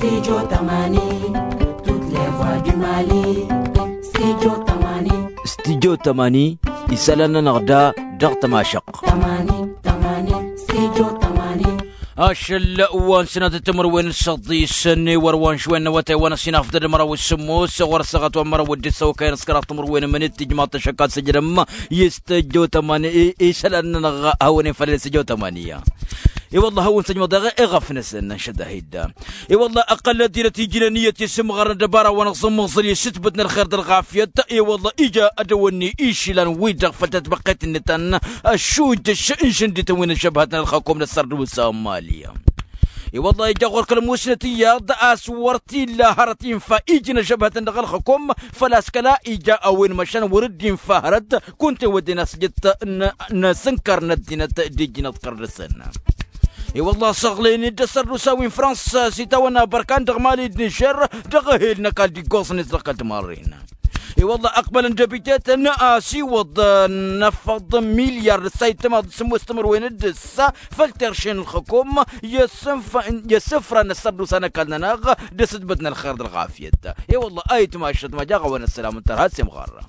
Studio Tamani, toutes les voix du Mali. Studio Tamani. Studio Tamani, isalana nagda dagta mashaq. Tamani, Studio Tamani. أشل وان سنة تمر وين الصدي السني وروان شوين نوتي وانا سينا فدر مرا والسموس ورسغت ومرا ودس وكاين سكرات تمر وين من تجمع تشكات سجرم يستجو تماني ايش لان هوني فلس جو تمانية اي والله هو نسجم دغه اغفنس ان شدهيدا اي والله اقل ديرتي جنانيه يسم غرن دبارة ونقصم مصلي ستبتنا الخير الغافيه اي والله اجا ادوني ايش لان ويدغ فتت بقيت النتن الشوج الشنشن دي توين شبهتنا الخكم للسرد والساماليه اي والله اجا غور كلام وسنتيه داس ورتي لا هرتين فايجنا شبهتنا دغ الخكم فلاسكلا اجا اوين مشان وردين فهرد كنت ودينا سجدت نسنكر ندينا ديجنا تقرسنا اي والله صغلين الدسر نساوي فرنسا سيتاونا بركان دغمالي دنشر دغهيلنا قال دي قوس نتلقى مارين اي والله اقبل اندبيتات ناسي وض نفض مليار سيتم سمو استمر وين الدسا فلترشين الحكومة يسفر نسر سنة كالنا ناغ دست بدنا الخير الغافية اي والله ايت ما اشت ما جاغ وانا السلام انترهات سمغارة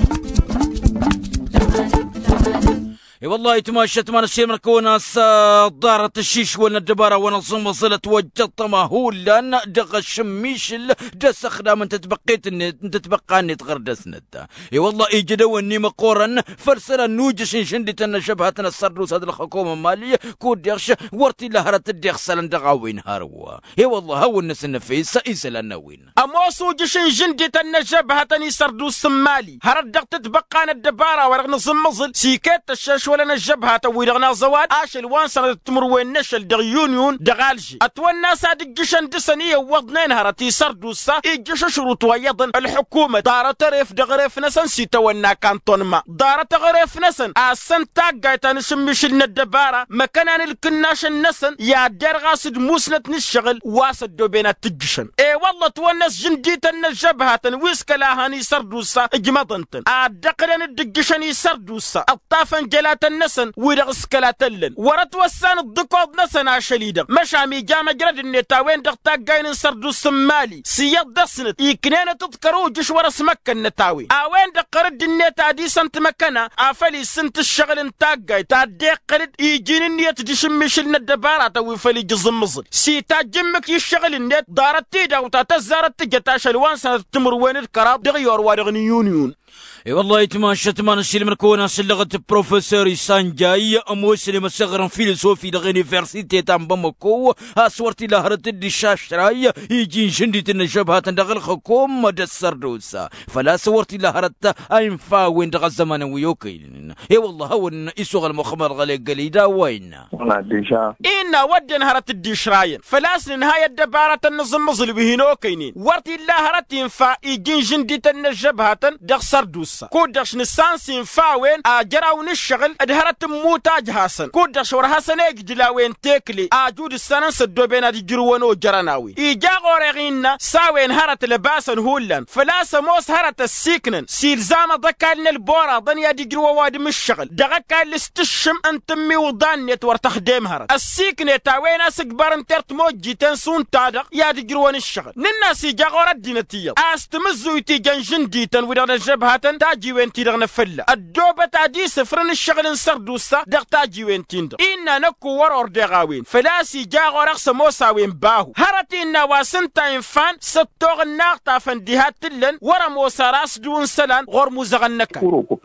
اي والله تماشت ما نسير مركونا دارة الشيش ولا الدبارة ونظم وصلت وجدت ما هو لان دغ الشميش دس خدام انت تبقيت انت تبقى اني تغردس نتا اي والله يجدوا اني مقورا فرسلا نوجش شندتنا شبهتنا السردوس هذا الحكومة مالية كود يغش ورتي لهرت الدخسل دغاوين هاروا اي والله هو الناس النفيس سئيس لنوين اموسو جشن جندتنا شبهتني سردوس مالي هرد دغ تتبقى الدبارة ورغ نظم مظل سيكات الشاش ولا الجبهة تويلغنا زواد اشل وان سنة تمر وين نشل دغ يونيون دغالجي اتوانا صادق جشن دسنية وضنين هرتي سردوسا اجش شروط ويضن الحكومة دارة ريف دغريف نسن سيتوانا كانتون ما دارة غريف نسن اسن تاقايتا نشمش الدبارة مكانان الكناش النسن يا دير غاسد موسنة نشغل واسد دو بينا تجشن اي والله توانس جنديتنا الجبهة ويسكلاهاني سردوسا اجمضنتن ادقلن الدجشني سردوسا الطافن جلات النسن ويرغس كلاتلن ورت وسان الضكوض نسن عشليدا مشامي جامع جرد النتا وين دغتا قاين سردوس مالي سياد دسنت يكنين تذكروا جش ورس مكة النتاوي وين دقرد النتا دي سنت مكنا افلي سنت الشغل انتاقاي تادي قرد يجين النيت دشمش لنا الدبارات ويفلي جزم مصل سيتا جمك يشغل النت دارت تيدا وتاتزارت تجتاش الوان سنة تمر وين الكراب دغيور وارغني يونيون اي والله يتماشت ما نسلم مركونا سلغة بروفيسور سانجاي مسلم صغر فيلسوفي دغ يونيفرسيتي تام بامكو اسورتي لهرت الدشاش راي يجين شندت النجبهة دغ الحكومة دسردوسا فلا سورتي لهرت انفا وين دغ الزمان ويوكين اي والله هو يسوغ المخمر غلي قليدا وين ديشا إن ودن هرت الدشراين فلاس نهاية دبارة النظم مظل بهنوكينين ورتي لهرت ينفا يجين شندت النجبهة دغ سردوسا كودش نسانسين فاوين اجراون الشغل ادهرت موتاج حسن كودش ور حسن اجدلاوين تكلي اجود السنن سدو بين دي جروونو جرناوي ايجا غورغينا ساوين هرت لباسن هولن فلاس موس هرت السيكنن سيلزام ضكالن البورا دنيا دي جرو واد مش شغل دغكال لستشم انتمي وضان نتور تخدم هرت السيكنه تاوين اسكبر انترت موجي تنسون تادق يا دي جروون الشغل نناس ايجا غورد دينتيه استمزو يتي جنجن ديتن ودان الجبهه تاجي وين تيرغنا فلا الدوبة تاجي سفرن الشغل نسردوسا دغ تاجي وين تيندر إنا نكو ور أردغاوين فلاسي جاغو رقص موساوين باهو هرتينا واسنتا إنفان ستوغ الناقطة فانديهات تلن ورا موسا راس دون سلان غور موزغنكا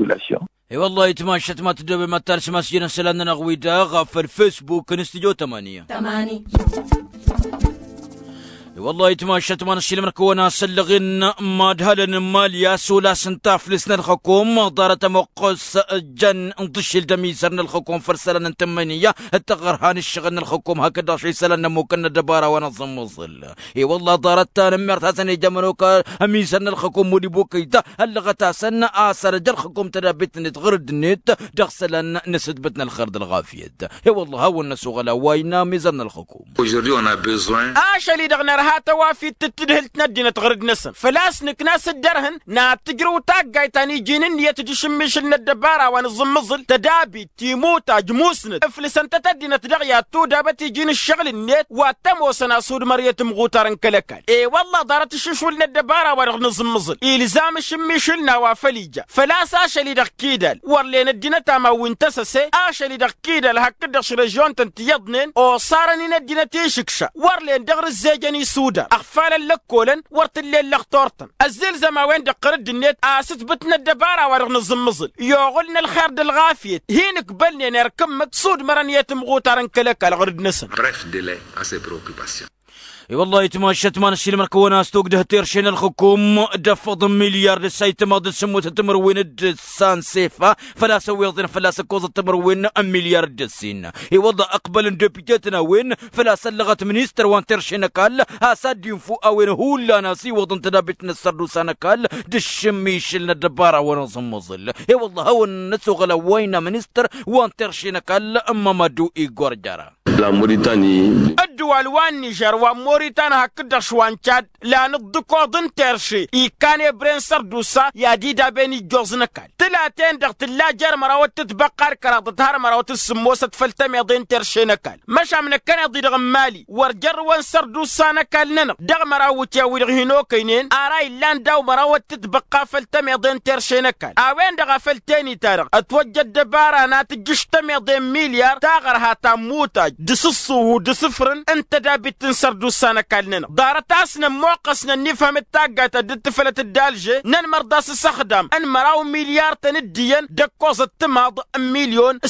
اي والله يتماشت ما تدوبي ما تارس مسجنا سلان نغويدا غفر فيسبوك نستجو 8 والله يتماشت ما نسيل مركونا سلغين ما دهلن ماليا سولا سنتاف لسنا الحكومة دارت موقس جن انطش الدمي سرنا الحكومة فرسلنا التمانية التغرهان الشغلنا الحكومة هكذا شي سلنا موكنا دبارة ونظم وصل اي والله دارت نمرت حسن جمنوك امي سرنا الحكومة مودي بوكيتا اللغتا سنة آسر جر حكومة ترابط نتغرد النت دغسلنا نسد بتنا الخرد الغافية اي والله هو الناس غلا واينا ميزرنا الحكومة اشالي دغنا ها توافي تتدهل تندينا تغرد نسن فلاس نكناس الدرهن نا تجرو تاقاي تاني جينن يتجشمش لنا الدبارة ونظمزل تدابي تيموتا جموسند افلس انت تدينا تدغيا تو دابتي جين الشغل النت واتمو سناسود مرية مغوتارن كلكال اي والله دارت الششول لنا الدبارة ونظمزل إلزام الشميشلنا وفليجا فلاس اشالي دقيدل ورلين الدينا تاما وانتسسي اشالي دقيدل هكذا شرجون تنتيضنين او صارني ندينا تيشكشا ورلين دغر الزيجاني سودا اخفالا لكولن ورت الليل لغطورتن الزلزمة وين دقرد النت ستبتنا الدبارة ونظمزل يوغلنا الخير دالغافيت هينك بلني نركمك صود مرانية مغوتارن كلكال غرد نسن Bref délai à ses préoccupations. اي والله يتماشى تمان الشيء المركونه استوقده تيرشين الحكوم دفض مليار للسيت ماضي سموت التمروين الدسان سيفا فلا سوي ضنا فلا سكوز التمروين مليار الدسين اي والله اقبل دبيتنا وين فلا سلغت منيستر وان تيرشين قال اساد ينفو اوين هو لا ناسي وضن تدابتنا السردوسان قال دشميش لنا الدباره ونظم مظل اي والله هو نسوغ لوين منيستر وان تيرشين قال اما مدو ايغور جارا La Mauritanie. الدول والنيجر وموريتانا هكذا شوان تشاد لا نضكو ضن ترشي كان برين سردوسا يا ديدا بيني جوزنكال تلاتين دغت لا جرمرا وتتبقر كرات هرمرا وتسموسة تفلتمي ضين ترشي نكال مش من كان ضد غمالي ورجر وان سردوسا نكال نن دغمرا وتياوي هينو كاينين اراي لان داو مرا وتتبقى فلتمي ضين ترشي نكال اوين دغ فلتاني تارغ اتوجد دبارا ناتجش تمي ضين مليار تاغرها تموتا دسصو ودسفرن انت دابي تنسردو سانا كالننا دارتاسنا موقسنا نفهم التاقات دتفلت الدالجي نن مرضاس السخدم ان مراو مليار تنديا دكوز التماض مليون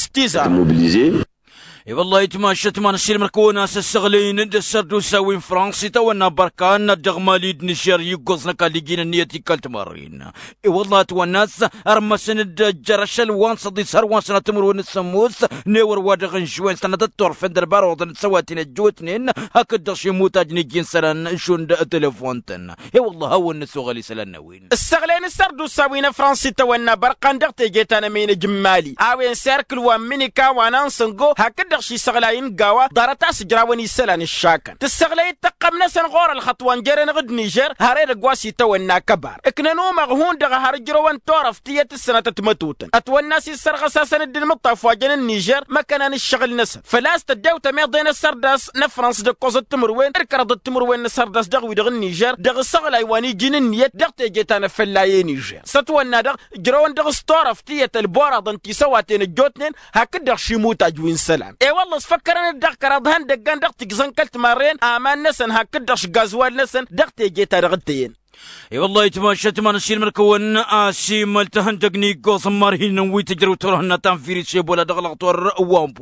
استيزا اي والله يتماشى تمان الشيء المركونه السغلين دسردو ساوين فرنسي تونا بركان الدغماليد نشير يقوزنا كاليجين النيتي كالتمارين اي والله توناس ارمسن الجرشل وان صدي سر وان سنه تمرون السموس نور وادغن شوين سنه التور فندر باروضن سواتين الجوتنين هكذا شي موتاج نجين سرن شون تليفونتن اي والله هو النسو غلي سلنوين السغلين السردو ساوين فرنسي تونا بركان دغتي جيتانا مين جمالي اوين سيركل ومينيكا وانانسنغو هكذا شي سغلاين قاوا دارتاس جراوني سلان الشاكن تسغلاي تقمنا سنغور الخطوان جرن غد نيجر هارير قواسي تونا كبار اكننو مغهون دغ هارجروان تورف تيت السنه تتمتوتن اتوناسي السرغسا سند المطاف واجن النيجر ما كان الشغل نسف فلاس تداو تميضين السرداس نفرنس دكوز التمروين اركرد التمروين السرداس دغوي دغ النيجر دغ سغلاي واني جنن نيت دغ تيجيتانا فلاي نيجر ستونا دغ جروان دغ ستورف تيت البورا دنتي سواتين الجوتنين هكذا شي موتا جوين سلام والله سفكرنا الدقر ضهن دقان دق تقزن كلت مرين امان نسن هكدش غازوال نسن دق تيجي ترغتين اي والله يتماشى تمان الشيء المركون اسي ملتهن تقنيق صمار هنا ويتجرو ترهنا تنفيري شيبولا دغلطور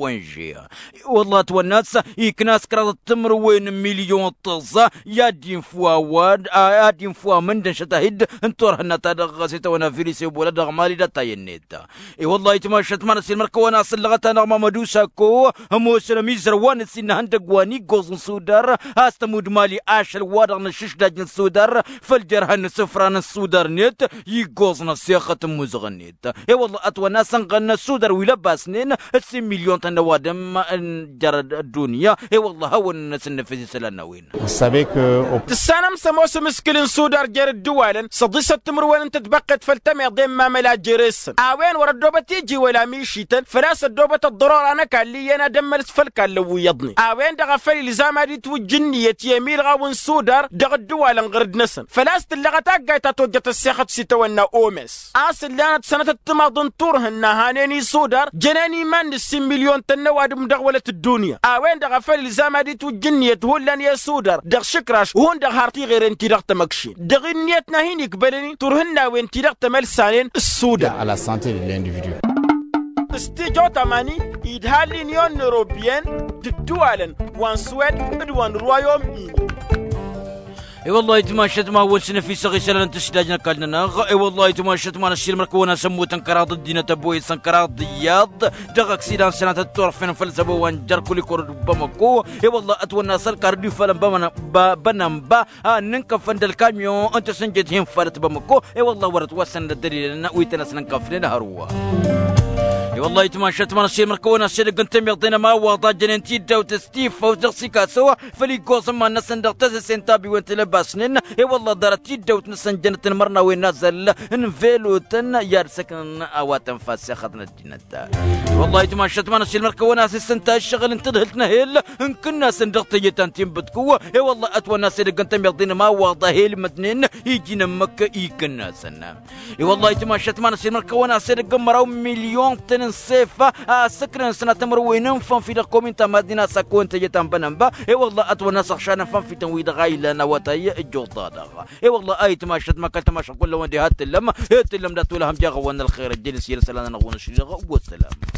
1.g والله توناس يكناس كرا التمر وين مليون طزه يادين فواد يادين فوا من شتاهد انتورهنا تدغسي تونا فيري شيبولا دغمالي دتاينيت اي والله يتماشى تمان الشيء المركون اصلغتا نغما مدوساكو هموسنا ميزروان سين هندقواني غوز سودار استمود مالي اشل وادغن شش داجن سودار الجرهن سفران السودر نت يقوزنا سياخة مزغنيت اي والله اتوانا سنغنا السودر ولباسنين 6 مليون تنوادم جرد الدنيا اي والله هو الناس النفسي سلنا وين تسانم سموس مسكلين سودر جرد دوالن صديسة تمروان انت تبقت فلتمي ضيم ما ملا جريس اوين ورا الدوبة تيجي ولا ميشيتن فراس الدوبة الضرور انا كان لي انا دمر اسفل كان لو يضني اوين دغفلي لزاما دي توجنية يميل غاون سودر دغ الدوالن غرد نسن فلاست اللغتاك قايتا توجت السيخة ستونا اومس اصل لانت سنة التماضن طورهن هانيني سودر جناني من 6 مليون تنواد مدغولة الدنيا اوين دغ فلي زاما دي توجنية هولان يا سودر دغ شكراش وهون دغ هارتي غير انتي دغ تمكشين دغ نيتنا هين يقبلني طورهن وانتي دغ تملسانين السودر على سانتي للانديفيديو استيجو تماني يدهال لينيون اوروبيان ددوالن وان سويد ادوان رويوم ايني اي والله يتماشى ما اول سنه في صغي سلان تسداجنا كالنا اي والله يتماشى ما الشيء المركونه سموت انقراض الدين تبوي سنقراض دياض دغك سيدان سنه التورفين فلسفه وانجر كل كور بمكو اي والله اتونا سر كارديو فلم بنمبا ننك فند الكاميون انت سنجتهم فلت بمكو اي والله ورت وسن الدليل ويتنسن كفلنا هروا والله يتماشت من الشيء مركونا الشيء قلت يعطينا ما وضع جننتي دو تستيف وتغسي كاسوا فليقوس ما نسن دغتس سنتابي وانت لباسنن اي والله درتي دو نسن جنة مرنا وين نازل نفيلو تن يار سكن اواتن فاسخذنا الجنة والله يتماشت من الشيء مركونا سنتا الشغل انت دهلتنا هيل ان كنا سندغتي جتانتين بتكوا اي والله اتوى ناس اللي قلت يعطينا ما وضع هيل مدنين يجينا مكة يكنا سنة اي والله يتماشت من الشيء مركونا سيرق مراو مليون الصيفة سكرن سنة تمر وينم فان في الكومين مدينة سكون تجتم بنبا اي والله اتوى ناس خشانا فان في تنويد غايلة نواتي الجوطة اي والله اي تماشت ما كنت ماشا كل وندي هات اللم لا تولهم جاغ وان الخير الجلس يرسلنا نغون الشجاغ والسلام.